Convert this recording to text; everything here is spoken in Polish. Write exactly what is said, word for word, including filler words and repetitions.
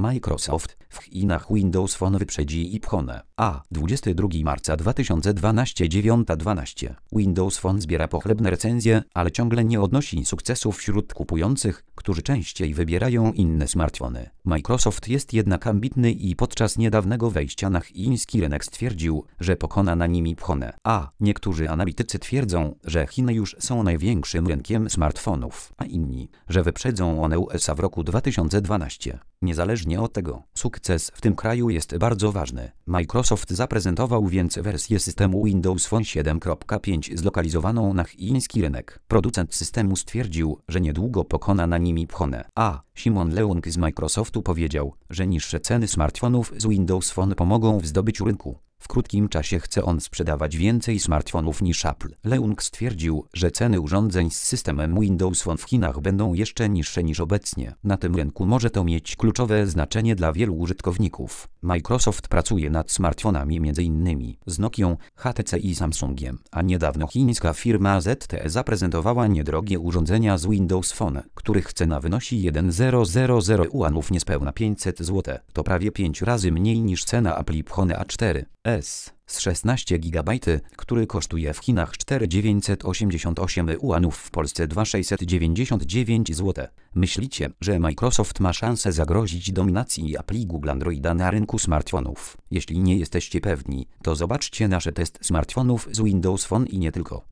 Microsoft w Chinach Windows Phone wyprzedzi iPhone. A. dwudziestego drugiego marca dwa tysiące dwunastego dziewiąta dwanaście. Windows Phone zbiera pochlebne recenzje, ale ciągle nie odnosi sukcesu wśród kupujących, którzy częściej wybierają inne smartfony. Microsoft jest jednak ambitny i podczas niedawnego wejścia na chiński rynek stwierdził, że pokona na nim iPhone. A. Niektórzy analitycy twierdzą, że Chiny już są największym rynkiem smartfonów, a inni, że wyprzedzą one U S A w roku dwa tysiące dwunastym. Niezależnie od tego, sukces w tym kraju jest bardzo ważny. Microsoft zaprezentował więc wersję systemu Windows Phone siedem kropka pięć zlokalizowaną na chiński rynek. Producent systemu stwierdził, że niedługo pokona na nim iPhone. A. Simon Leung z Microsoftu powiedział, że niższe ceny smartfonów z Windows Phone pomogą w zdobyciu rynku. W krótkim czasie chce on sprzedawać więcej smartfonów niż Apple. Leung stwierdził, że ceny urządzeń z systemem Windows Phone w Chinach będą jeszcze niższe niż obecnie. Na tym rynku może to mieć kluczowe znaczenie dla wielu użytkowników. Microsoft pracuje nad smartfonami między innymi z Nokią, H T C i Samsungiem, a niedawno chińska firma Z T E zaprezentowała niedrogie urządzenia z Windows Phone, których cena wynosi tysiąc juanów, niespełna pięćset złotych. To prawie pięć razy mniej niż cena Apple iPhone A cztery S z szesnaście gigabajtów, który kosztuje w Chinach cztery tysiące dziewięćset osiemdziesiąt osiem juanów, w Polsce dwa tysiące sześćset dziewięćdziesiąt dziewięć złotych. Myślicie, że Microsoft ma szansę zagrozić dominacji Apple i Google Androida na rynku smartfonów? Jeśli nie jesteście pewni, to zobaczcie nasze test smartfonów z Windows Phone i nie tylko.